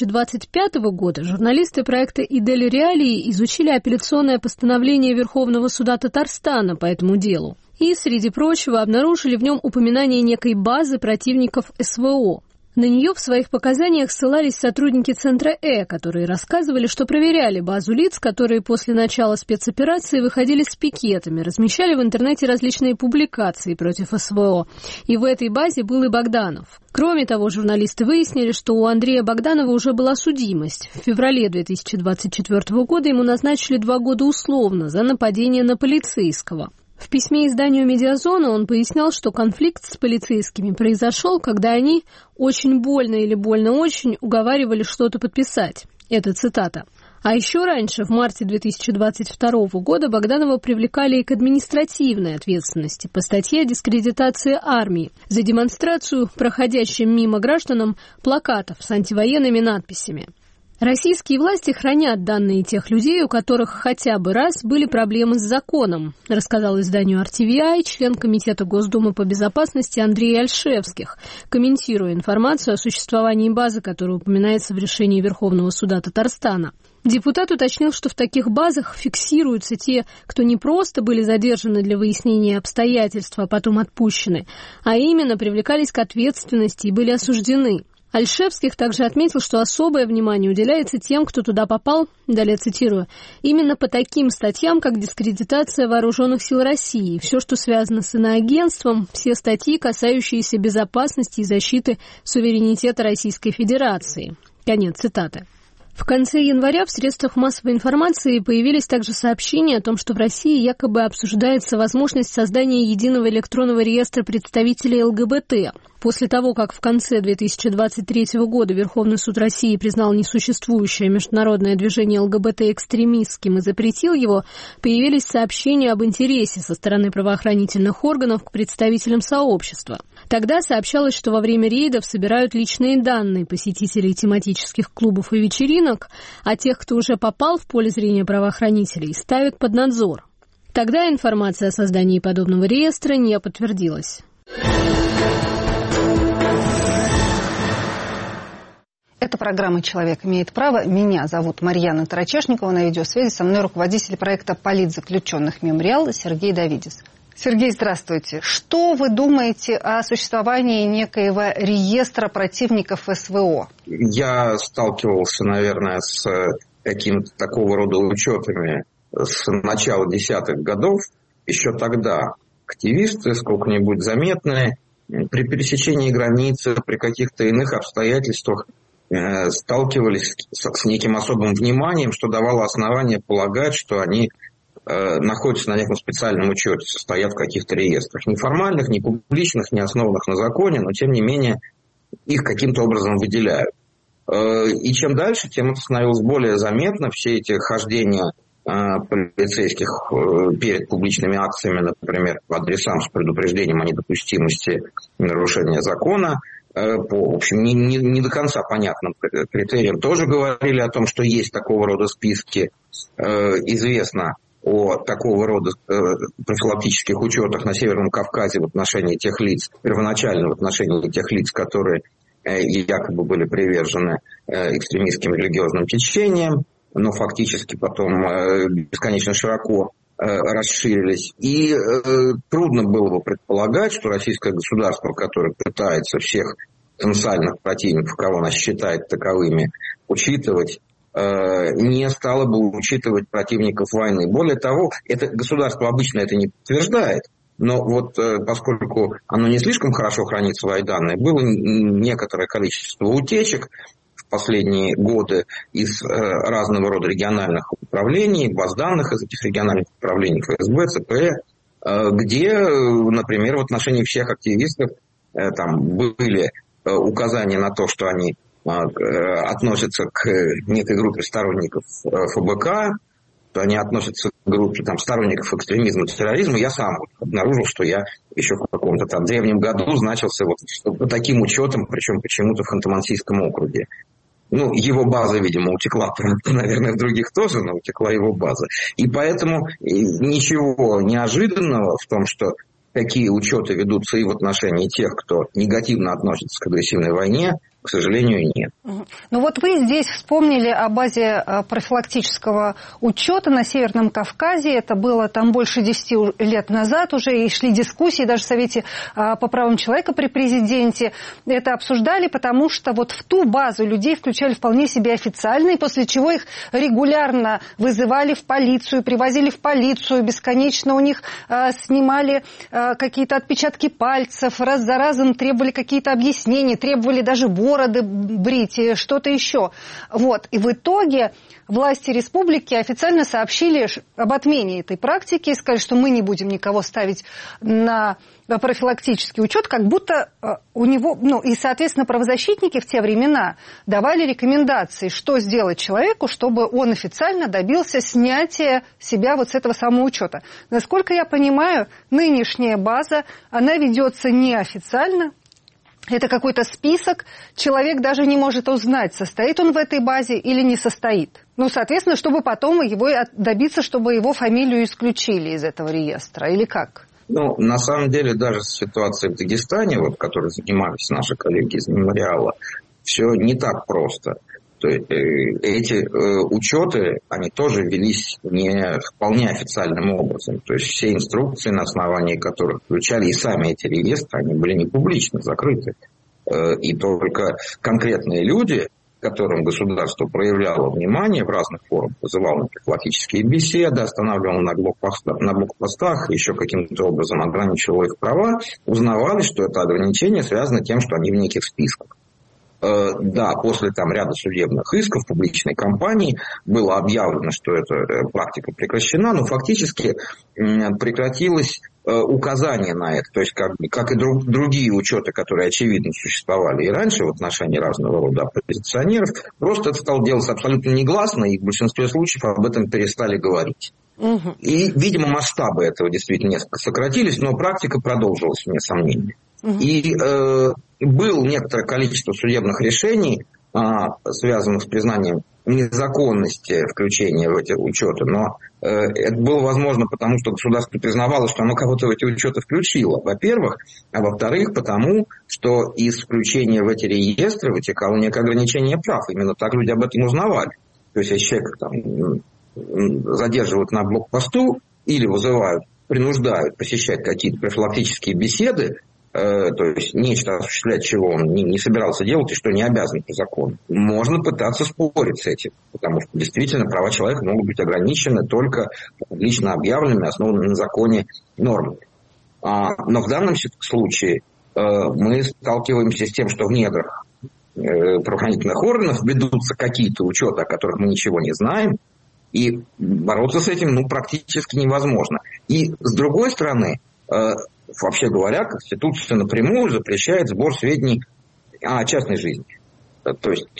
Speaker 4: 2025 года журналисты проекта «Идель Реалии» изучили апелляционное постановление Верховного суда Татарстана по этому делу и, среди прочего, обнаружили в нем упоминание некой базы противников СВО. На нее в своих показаниях ссылались сотрудники Центра которые рассказывали, что проверяли базу лиц, которые после начала спецоперации выходили с пикетами, размещали в интернете различные публикации против СВО. И в этой базе был и Богданов. Кроме того, журналисты выяснили, что у Андрея Богданова уже была судимость. В феврале 2024 года ему назначили 2 года условно за нападение на полицейского. В письме изданию «Медиазона» он пояснял, что конфликт с полицейскими произошел, когда они очень больно или больно очень уговаривали что-то подписать. Это цитата. А еще раньше, в марте 2022 года, Богданова привлекали и к административной ответственности по статье о дискредитации армии за демонстрацию проходящим мимо гражданам плакатов с антивоенными надписями. Российские власти хранят данные тех людей, у которых хотя бы раз были проблемы с законом, рассказал изданию RTVI член Комитета Госдумы по безопасности Андрей Альшевских, комментируя информацию о существовании базы, которая упоминается в решении Верховного суда Татарстана. Депутат уточнил, что в таких базах фиксируются те, кто не просто были задержаны для выяснения обстоятельств, а потом отпущены, а именно привлекались к ответственности и были осуждены. Альшевских также отметил, что особое внимание уделяется тем, кто туда попал, далее цитирую, именно по таким статьям, как дискредитация вооруженных сил России, все, что связано с иноагентством, все статьи, касающиеся безопасности и защиты суверенитета Российской Федерации. Конец цитаты. В конце января в средствах массовой информации появились также сообщения о том, что в России якобы обсуждается возможность создания единого электронного реестра представителей ЛГБТ. После того, как в конце 2023 года Верховный суд России признал несуществующее международное движение ЛГБТ экстремистским и запретил его, появились сообщения об интересе со стороны правоохранительных органов к представителям сообщества. Тогда сообщалось, что во время рейдов собирают личные данные посетителей тематических клубов и вечеринок, а тех, кто уже попал в поле зрения правоохранителей, ставят под надзор. Тогда информация о создании подобного реестра не подтвердилась.
Speaker 1: Это программа «Человек имеет право». Меня зовут Марьяна Тарачешникова. На видеосвязи со мной руководитель проекта «Политзаключенных Мемориал» Сергей Давидис. Сергей, здравствуйте. Что вы думаете о существовании некоего реестра противников СВО?
Speaker 14: Я сталкивался, наверное, с какими-то такого рода учетами с начала десятых годов. Еще тогда активисты сколько-нибудь заметные при пересечении границы, при каких-то иных обстоятельствах сталкивались с неким особым вниманием, что давало основание полагать, что они находятся на неком специальном учете, состоят в каких-то реестрах. Не формальных, не публичных, не основанных на законе, но тем не менее их каким-то образом выделяют. И чем дальше, тем это становилось более заметно. Все эти хождения полицейских перед публичными акциями, например, по адресам с предупреждением о недопустимости нарушения закона, по, в общем, не до конца понятным критериям, тоже говорили о том, что есть такого рода списки. Известно о такого рода профилактических учетах на Северном Кавказе в отношении тех лиц, первоначально в отношении тех лиц, которые якобы были привержены экстремистским религиозным течениям, но фактически потом бесконечно широко расширились. И трудно было бы предполагать, что российское государство, которое пытается всех потенциальных противников, кого она считает таковыми, учитывать, не стало бы учитывать противников войны. Более того, это государство обычно это не подтверждает, но вот поскольку оно не слишком хорошо хранит свои данные, было некоторое количество утечек, в последние годы из разного рода региональных управлений, баз данных из этих региональных управлений ФСБ, ЦП, где, например, в отношении всех активистов там были указания на то, что они относятся к некой группе сторонников ФБК, что они относятся к группе там, сторонников экстремизма, терроризма. Я сам обнаружил, что я еще в каком-то там древнем году значился вот таким учетом, причем почему-то в Ханты-Мансийском округе. Ну, его база, видимо, утекла, наверное, в других тоже, но утекла его база. И поэтому ничего неожиданного в том, что какие учеты ведутся и в отношении тех, кто негативно относится к агрессивной войне, к сожалению, нет.
Speaker 1: Ну вот вы здесь вспомнили о базе профилактического учета на Северном Кавказе. Это было там больше 10 лет назад уже, и шли дискуссии даже в Совете по правам человека при президенте. Это обсуждали, потому что вот в ту базу людей включали вполне себе официально, и после чего их регулярно вызывали в полицию, привозили в полицию, бесконечно у них снимали какие-то отпечатки пальцев, раз за разом требовали какие-то объяснения, требовали даже бороды брить и что-то еще. Вот. И в итоге власти республики официально сообщили об отмене этой практики и сказали, что мы не будем никого ставить на профилактический учет, как будто у него... Ну, и, соответственно, правозащитники в те времена давали рекомендации, что сделать человеку, чтобы он официально добился снятия себя вот с этого самого учета. Насколько я понимаю, нынешняя база, она ведется неофициально. Это какой-то список, человек даже не может узнать, состоит он в этой базе или не состоит. Ну, соответственно, чтобы потом его добиться, чтобы его фамилию исключили из этого реестра, или как?
Speaker 14: Ну, на самом деле, даже ситуация в Дагестане, вот, которой занимались наши коллеги из мемориала, все не так просто. То есть, эти учеты, они тоже велись не вполне официальным образом. То есть все инструкции, на основании которых включали и сами эти реестры, они были не публично закрыты. И только конкретные люди, которым государство проявляло внимание в разных формах, вызывало на профилактические беседы, останавливало на блокпостах, еще каким-то образом ограничивало их права, узнавали, что это ограничение связано с тем, что они в неких списках. Да, после там ряда судебных исков, публичной кампании было объявлено, что эта практика прекращена, но фактически прекратилось указание на это. То есть, как и другие учеты, которые, очевидно, существовали и раньше в отношении разного рода оппозиционеров, просто это стало делаться абсолютно негласно, и в большинстве случаев об этом перестали говорить. И, видимо, масштабы этого действительно несколько сократились, но практика продолжилась, вне сомнения. И было некоторое количество судебных решений, связанных с признанием незаконности включения в эти учеты, но это было возможно потому, что государство признавало, что оно кого-то в эти учеты включило, во-первых, а во-вторых, потому, что из включения в эти реестры вытекало некое ограничение прав. Именно так люди об этом узнавали. То есть, если человека там задерживают на блокпосту или вызывают, принуждают посещать какие-то профилактические беседы, то есть нечто, осуществлять чего он не собирался делать и что не обязан по закону, можно пытаться спорить с этим, потому что действительно права человека могут быть ограничены только публично объявленными, основанными на законе нормами. Но в данном случае мы сталкиваемся с тем, что в недрах правоохранительных органов ведутся какие-то учеты, о которых мы ничего не знаем, и бороться с этим практически невозможно. И с другой стороны, вообще говоря, Конституция напрямую запрещает сбор сведений о частной жизни. То есть,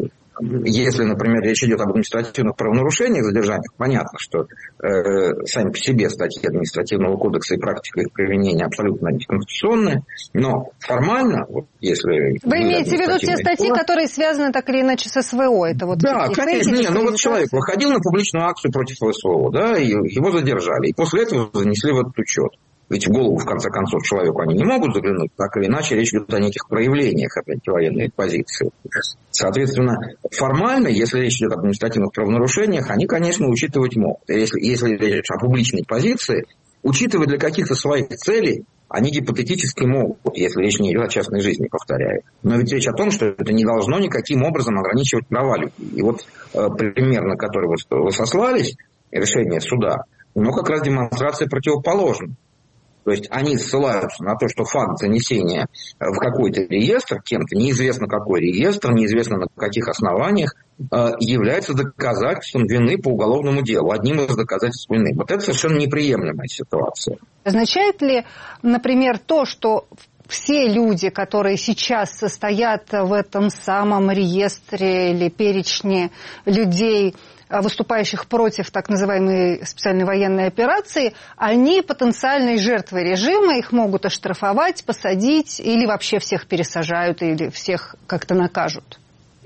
Speaker 14: если, например, речь идет об административных правонарушениях, задержаниях, понятно, что сами по себе статьи административного кодекса и практика их применения абсолютно антиконституционные, но формально, вот, если...
Speaker 1: Вы имеете в виду те статьи, которые связаны так или иначе с СВО? Это вот
Speaker 14: да, конечно. Вот человек выходил на публичную акцию против СВО, да, и его задержали, и после этого занесли в этот учет. Ведь в голову, в конце концов, человеку они не могут заглянуть, так или иначе речь идет о неких проявлениях антивоенной позиции. Соответственно, формально, если речь идет об административных правонарушениях, они, конечно, учитывать могут. Если речь о публичной позиции, учитывать для каких-то своих целей, они гипотетически могут, если речь не идет о частной жизни, повторяю. Но ведь речь о том, что это не должно никаким образом ограничивать права людей. И вот пример, на который вы сослались, решение суда, как раз демонстрация противоположна. То есть они ссылаются на то, что факт занесения в какой-то реестр, кем-то, неизвестно какой реестр, неизвестно на каких основаниях, является доказательством вины по уголовному делу, одним из доказательств вины. Вот это совершенно неприемлемая ситуация.
Speaker 1: Означает ли, например, то, что все люди, которые сейчас состоят в этом самом реестре или перечне людей, выступающих против так называемой специальной военной операции, они потенциальные жертвы режима, их могут оштрафовать, посадить или вообще всех пересажают или всех как-то накажут?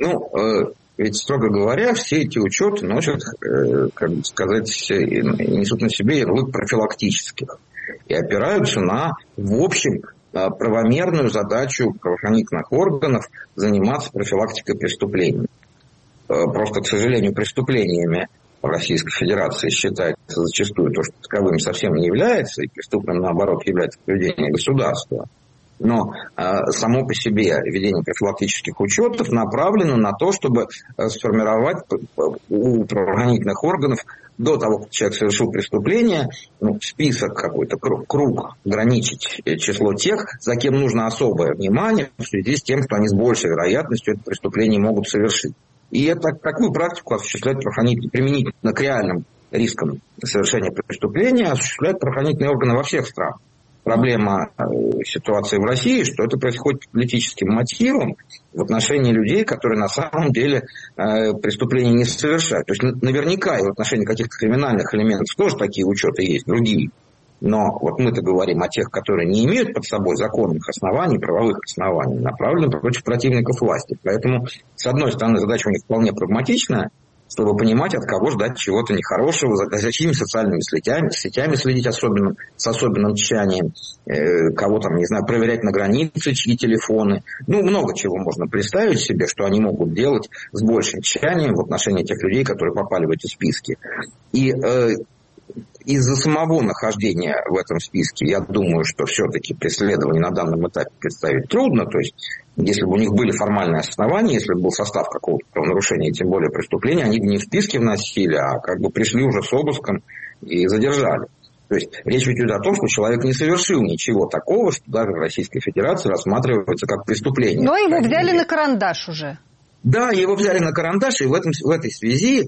Speaker 14: Ведь, строго говоря, все эти учеты носят, как бы сказать, несут на себе ярлык профилактических и опираются на, в общем, правомерную задачу правоохранительных органов заниматься профилактикой преступлений. Просто, к сожалению, преступлениями в Российской Федерации считается зачастую то, что таковым совсем не является, и преступным, наоборот, является поведение государства. Но само по себе ведение профилактических учетов направлено на то, чтобы сформировать у правоохранительных органов до того, как человек совершил преступление, список какой-то, круг, ограничить число тех, за кем нужно особое внимание в связи с тем, что они с большей вероятностью это преступление могут совершить. И такую практику осуществляют правоохранители применительно к реальным рискам совершения преступления, осуществляют правоохранительные органы во всех странах. Проблема ситуации в России, что это происходит по политическим мотивам в отношении людей, которые на самом деле преступления не совершают. То есть наверняка и в отношении каких-то криминальных элементов тоже такие учеты есть, другие. Но вот мы-то говорим о тех, которые не имеют под собой законных оснований, правовых оснований, направлены против противников власти. Поэтому, с одной стороны, задача у них вполне прагматичная, чтобы понимать, от кого ждать чего-то нехорошего, за чьими социальными сетями следить с особенным тщанием, кого там, не знаю, проверять на границе, чьи телефоны. Много чего можно представить себе, что они могут делать с большим тщанием в отношении тех людей, которые попали в эти списки. И из-за самого нахождения в этом списке, я думаю, что все-таки преследование на данном этапе представить трудно. То есть, если бы у них были формальные основания, если бы был состав какого-то правонарушения, тем более преступления, они бы не в списке вносили, а как бы пришли уже с обыском и задержали. То есть, речь идет о том, что человек не совершил ничего такого, что даже в Российской Федерации рассматривается как преступление.
Speaker 1: Но его взяли на карандаш уже.
Speaker 14: Да, его взяли на карандаш, и в этой связи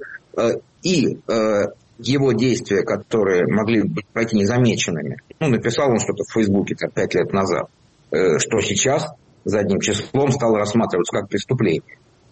Speaker 14: его действия, которые могли пройти незамеченными. Написал он что-то в Фейсбуке 5 лет назад, что сейчас задним числом стало рассматриваться как преступление.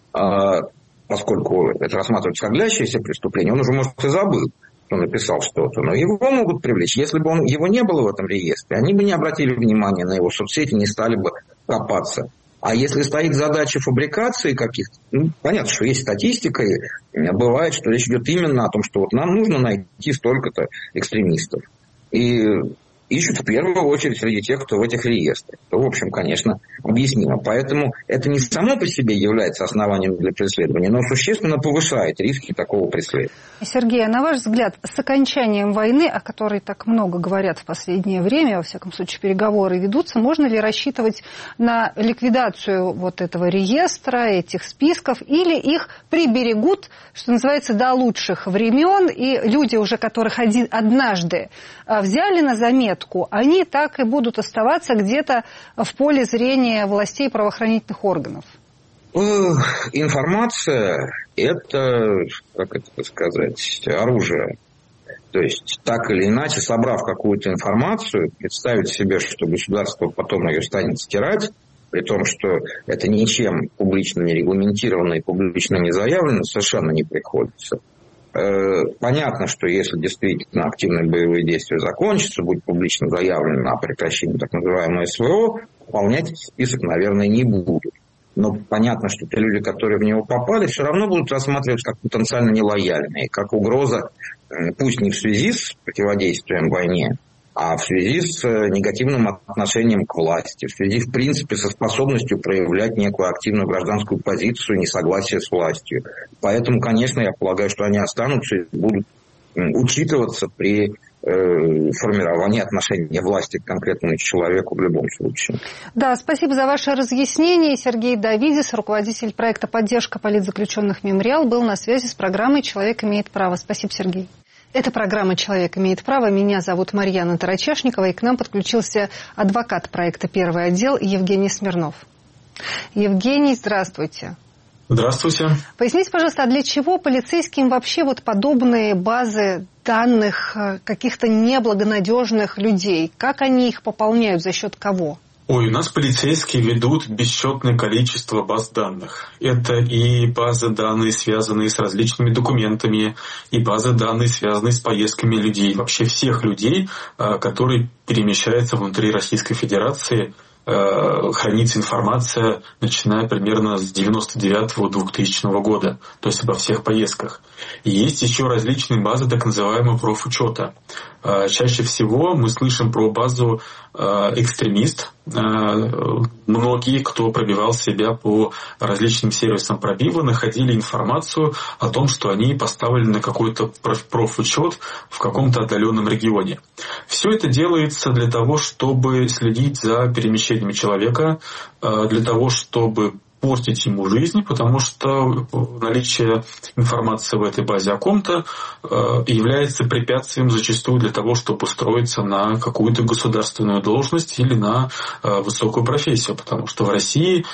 Speaker 14: Поскольку это рассматривается как длящееся преступление, он уже, может, и забыл, что написал что-то. Но его могут привлечь. Если бы его не было в этом реестре, они бы не обратили внимания на его соцсети, не стали бы копаться. А если стоит задача фабрикации каких-то, понятно, что есть статистика, и бывает, что речь идет именно о том, что вот нам нужно найти столько-то экстремистов. И ищут в первую очередь среди тех, кто в этих реестрах. То, в общем, конечно, объяснимо. Поэтому это не само по себе является основанием для преследования, но существенно повышает риски такого преследования.
Speaker 1: Сергей, а на ваш взгляд, с окончанием войны, о которой так много говорят в последнее время, во всяком случае переговоры ведутся, можно ли рассчитывать на ликвидацию вот этого реестра, этих списков, или их приберегут, что называется, до лучших времен, и люди уже, которых однажды взяли на заметку, они так и будут оставаться где-то в поле зрения властей и правоохранительных органов?
Speaker 14: Информация – это, как это сказать, оружие. То есть, так или иначе, собрав какую-то информацию, представить себе, что государство потом ее станет стирать, при том, что это ничем публично не регламентировано и публично не заявлено, совершенно не приходится. Понятно, что если действительно активные боевые действия закончатся, будет публично заявлено о прекращении так называемого СВО, выполнять список, наверное, не будут. Но понятно, что те люди, которые в него попали, все равно будут рассматриваться как потенциально нелояльные, как угроза, пусть не в связи с противодействием войне, а в связи с негативным отношением к власти, в связи, в принципе, со способностью проявлять некую активную гражданскую позицию, несогласие с властью. Поэтому, конечно, я полагаю, что они останутся и будут учитываться при формировании отношения власти к конкретному человеку в любом случае.
Speaker 1: Да, спасибо за ваше разъяснение. Сергей Давидис, руководитель проекта «Поддержка политзаключенных Мемориал», был на связи с программой «Человек имеет право». Спасибо, Сергей. Это программа «Человек имеет право». Меня зовут Марьяна Тарачешникова, и к нам подключился адвокат проекта «Первый отдел» Евгений Смирнов. Евгений, здравствуйте.
Speaker 15: Здравствуйте.
Speaker 1: Поясните, пожалуйста, а для чего полицейским вообще подобные базы данных каких-то неблагонадежных людей? Как они их пополняют, за счет кого?
Speaker 15: У нас полицейские ведут бесчетное количество баз данных. Это и базы данных, связанные с различными документами, и базы данных, связанные с поездками людей. Вообще всех людей, которые перемещаются внутри Российской Федерации, хранится информация, начиная примерно с 99-2000 года, то есть обо всех поездках. И есть еще различные базы так называемого профучета. Чаще всего мы слышим про базу экстремист. Многие, кто пробивал себя по различным сервисам пробива, находили информацию о том, что они поставлены на какой-то профучет в каком-то отдаленном регионе. Все это делается для того, чтобы следить за перемещениями человека, для того, чтобы портить ему жизнь, потому что наличие информации в этой базе о ком-то является препятствием зачастую для того, чтобы устроиться на какую-то государственную должность или на высокую профессию, потому что в России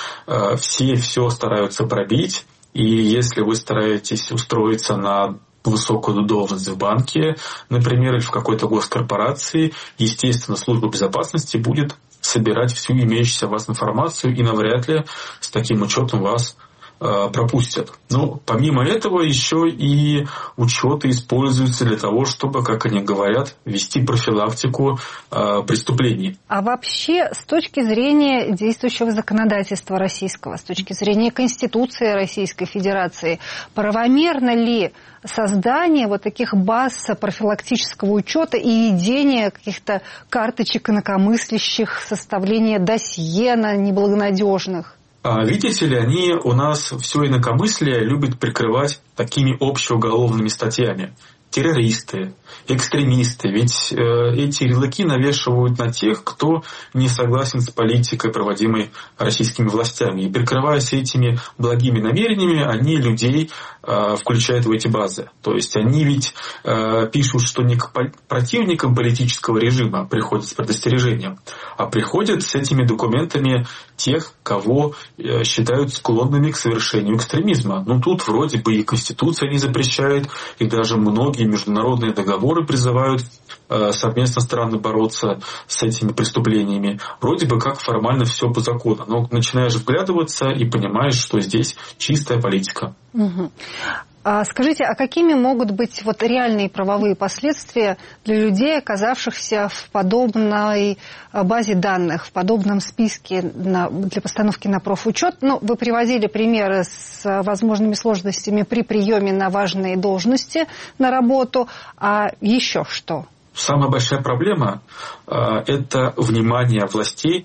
Speaker 15: все стараются пробить, и если вы стараетесь устроиться на высокую должность в банке, например, или в какой-то госкорпорации, естественно, служба безопасности будет собирать всю имеющуюся у вас информацию, и навряд ли с таким учетом вас пропустят. Но помимо этого еще и учеты используются для того, чтобы, как они говорят, вести профилактику преступлений.
Speaker 1: А вообще, с точки зрения действующего законодательства российского, с точки зрения Конституции Российской Федерации, правомерно ли создание таких баз профилактического учета и ведение каких-то карточек инакомыслящих, составление досье на неблагонадежных?
Speaker 15: Видите ли, они у нас все инакомыслие любят прикрывать такими общеуголовными статьями. Террористы, экстремисты. Ведь эти ярлыки навешивают на тех, кто не согласен с политикой, проводимой российскими властями. И прикрываясь этими благими намерениями, они людей включают в эти базы. То есть они ведь пишут, что не к противникам политического режима приходят с предостережением, а приходят с этими документами тех, кого считают склонными к совершению экстремизма. Ну тут вроде бы и Конституция не запрещает, и даже многие международные договоры призывают совместно страны бороться с этими преступлениями. Вроде бы как формально все по закону. Но начинаешь вглядываться и понимаешь, что здесь чистая политика.
Speaker 1: Угу. Скажите, а какими могут быть реальные правовые последствия для людей, оказавшихся в подобной базе данных, в подобном списке для постановки на профучет? Вы приводили примеры с возможными сложностями при приеме на важные должности на работу. А еще что?
Speaker 15: Самая большая проблема – это внимание властей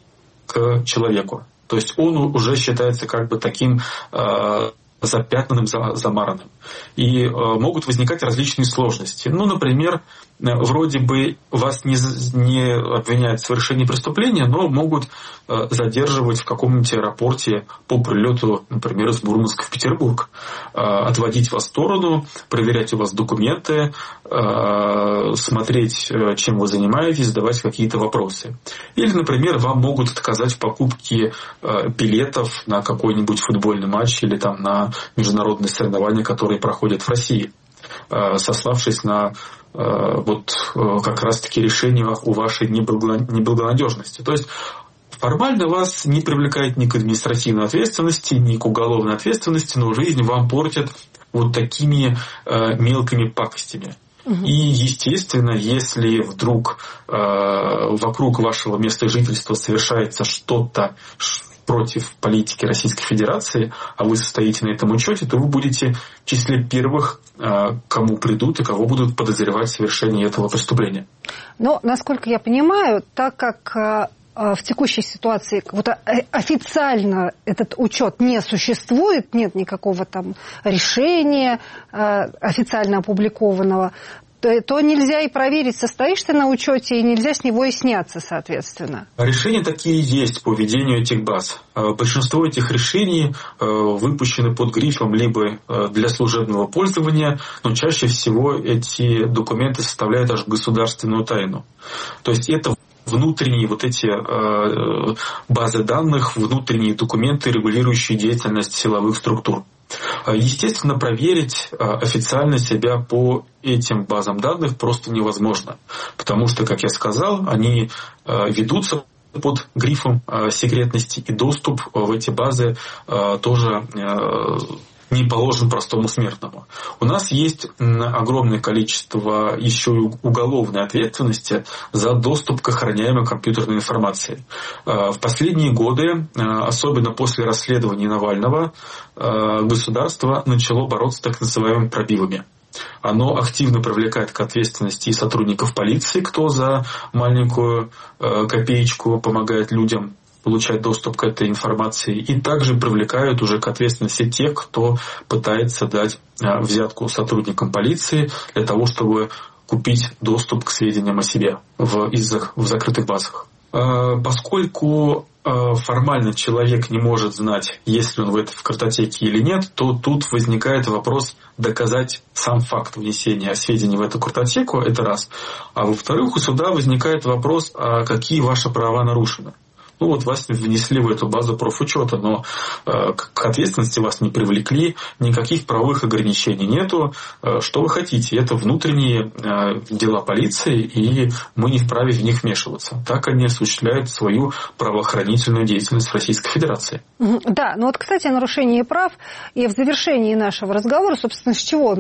Speaker 15: к человеку. То есть он уже считается таким запятнанным, замаранным. И могут возникать различные сложности. Например, вроде бы вас не обвиняют в совершении преступления, но могут задерживать в каком-нибудь аэропорте по прилету, например, из Мурманска в Петербург. Отводить вас в сторону, проверять у вас документы, смотреть, чем вы занимаетесь, задавать какие-то вопросы. Или, например, вам могут отказать в покупке билетов на какой-нибудь футбольный матч или на международные соревнования, которые проходят в России, сославшись на как раз-таки решение о вашей неблагонадежности. То есть формально вас не привлекает ни к административной ответственности, ни к уголовной ответственности, но жизнь вам портят такими мелкими пакостями. И, естественно, если вдруг вокруг вашего места жительства совершается что-то против политики Российской Федерации, а вы состоите на этом учете, то вы будете в числе первых, кому придут и кого будут подозревать в совершении этого преступления.
Speaker 1: Но, насколько я понимаю, так как в текущей ситуации официально этот учет не существует, нет никакого решения официально опубликованного, то нельзя и проверить, состоишь ты на учете, и нельзя с него и сняться, соответственно.
Speaker 15: Решения такие есть по ведению этих баз. Большинство этих решений выпущены под грифом либо для служебного пользования, но чаще всего эти документы составляют аж государственную тайну. То есть это внутренние вот эти базы данных, внутренние документы, регулирующие деятельность силовых структур. Естественно, проверить официально себя по этим базам данных просто невозможно, потому что, как я сказал, они ведутся под грифом секретности, и доступ в эти базы тоже не положен простому смертному. У нас есть огромное количество еще и уголовной ответственности за доступ к охраняемой компьютерной информации. В последние годы, особенно после расследования Навального, государство начало бороться с так называемыми пробивами. Оно активно привлекает к ответственности и сотрудников полиции, кто за маленькую копеечку помогает людям получать доступ к этой информации, и также привлекают уже к ответственности тех, кто пытается дать взятку сотрудникам полиции для того, чтобы купить доступ к сведениям о себе в закрытых базах. Поскольку формально человек не может знать, есть ли он в картотеке или нет, то тут возникает вопрос доказать сам факт внесения сведений в эту картотеку, это раз. А во-вторых, у суда возникает вопрос, а какие ваши права нарушены. Ну вот вас внесли в эту базу профучета, но к ответственности вас не привлекли, никаких правовых ограничений нету. Что вы хотите? Это внутренние дела полиции, и мы не вправе в них вмешиваться. Так они осуществляют свою правоохранительную деятельность в Российской Федерации.
Speaker 1: Да, но вот, кстати, о нарушении прав, и в завершении нашего разговора, собственно,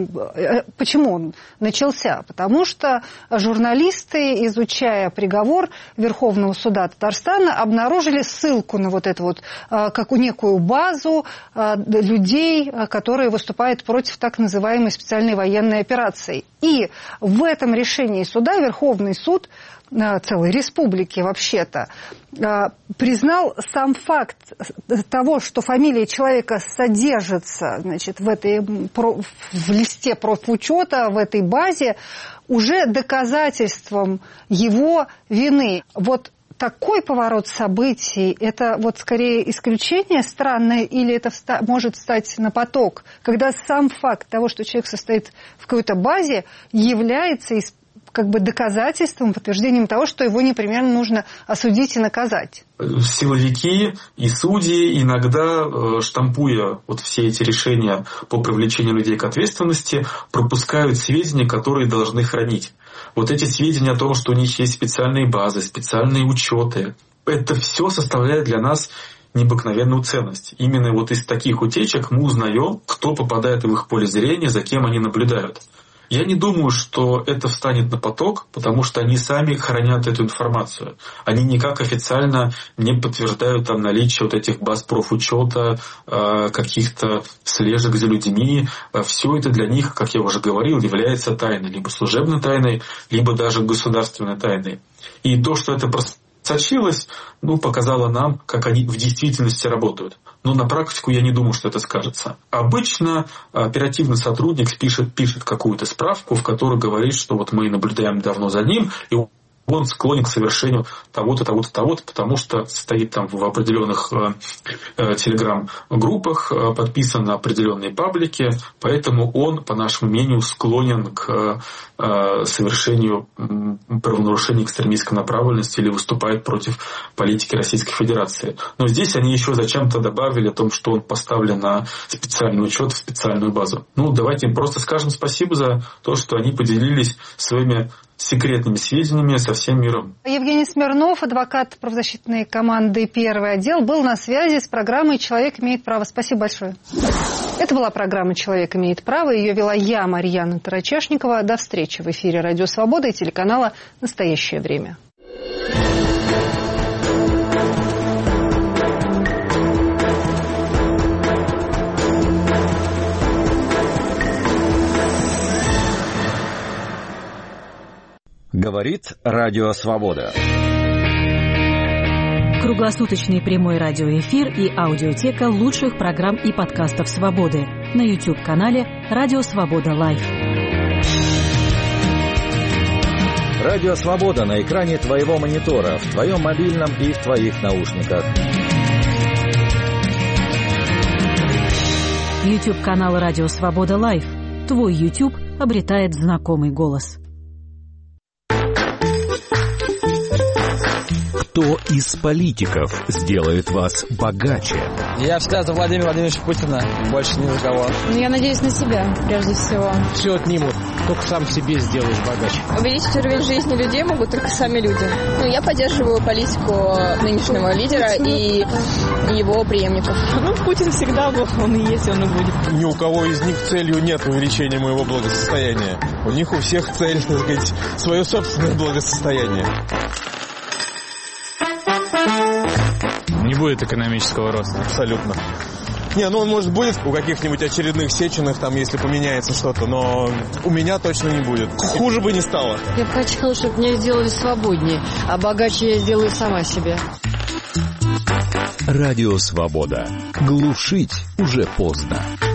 Speaker 1: почему он начался? Потому что журналисты, изучая приговор Верховного суда Татарстана, обнаружили ссылку на вот эту вот, как некую базу людей, которые выступают против так называемой специальной военной операции. И в этом решении суда Верховный суд целой республики вообще-то признал сам факт того, что фамилия человека содержится, значит, в листе профучета, в этой базе, уже доказательством его вины. Вот такой поворот событий, это вот скорее исключение странное, или это может стать на поток, когда сам факт того, что человек состоит в какой-то базе, является как бы доказательством, подтверждением того, что его непременно нужно осудить и наказать.
Speaker 15: Силовики и судьи иногда, штампуя вот все эти решения по привлечению людей к ответственности, пропускают сведения, которые должны хранить. Вот эти сведения о том, что у них есть специальные базы, специальные учеты, это все составляет для нас необыкновенную ценность. Именно вот из таких утечек мы узнаем, кто попадает в их поле зрения, за кем они наблюдают. Я не думаю, что это встанет на поток, потому что они сами хранят эту информацию. Они никак официально не подтверждают там наличие вот этих баз профучета, каких-то слежек за людьми. Все это для них, как я уже говорил, является тайной. Либо служебной тайной, либо даже государственной тайной. И то, что это просочилось, показало нам, как они в действительности работают. Но на практику я не думаю, что это скажется. Обычно оперативный сотрудник пишет какую-то справку, в которой говорит, что вот мы наблюдаем давно за ним, и он склонен к совершению того-то, того-то, того-то, потому что стоит там в определенных телеграм-группах, подписан на определенные паблики, поэтому он, по нашему мнению, склонен к совершению правонарушений экстремистской направленности или выступает против политики Российской Федерации. Но здесь они еще зачем-то добавили о том, что он поставлен на специальный учет, в специальную базу. Давайте им просто скажем спасибо за то, что они поделились своими секретными сведениями со всем миром.
Speaker 1: Евгений Смирнов, адвокат правозащитной команды «Первый отдел», был на связи с программой «Человек имеет право». Спасибо большое. Это была программа «Человек имеет право». Ее вела я, Марьяна Тарачешникова. До встречи в эфире «Радио Свобода» и телеканала «Настоящее время».
Speaker 16: Говорит Радио Свобода.
Speaker 17: Круглосуточный прямой радиоэфир и аудиотека лучших программ и подкастов «Свободы» на YouTube-канале «Радио Свобода Лайв».
Speaker 16: Радио «Свобода» на экране твоего монитора, в твоем мобильном и в твоих наушниках.
Speaker 17: YouTube-канал «Радио Свобода Лайв». Твой YouTube обретает знакомый голос.
Speaker 18: Кто из политиков сделает вас богаче?
Speaker 19: Я всегда за Владимира Владимировича Путина, больше ни за кого.
Speaker 20: Я надеюсь на себя, прежде всего.
Speaker 21: Все отнимут, только сам себе сделаешь богаче.
Speaker 22: Увеличить уровень жизни людей могут только сами люди. Я поддерживаю политику нынешнего лидера и его преемников.
Speaker 23: Путин всегда был, он и есть, он и будет.
Speaker 24: Ни у кого из них целью нет увеличения моего благосостояния. У них у всех цель, так сказать, свое собственное благосостояние.
Speaker 21: Не будет экономического роста.
Speaker 24: Абсолютно. Он, может, будет у каких-нибудь очередных Сеченых, там, если поменяется что-то, но у меня точно не будет. Хуже бы не стало.
Speaker 25: Я бы хотела, чтобы меня сделали свободнее, а богаче я сделаю сама себе.
Speaker 18: Радио «Свобода». Глушить уже поздно.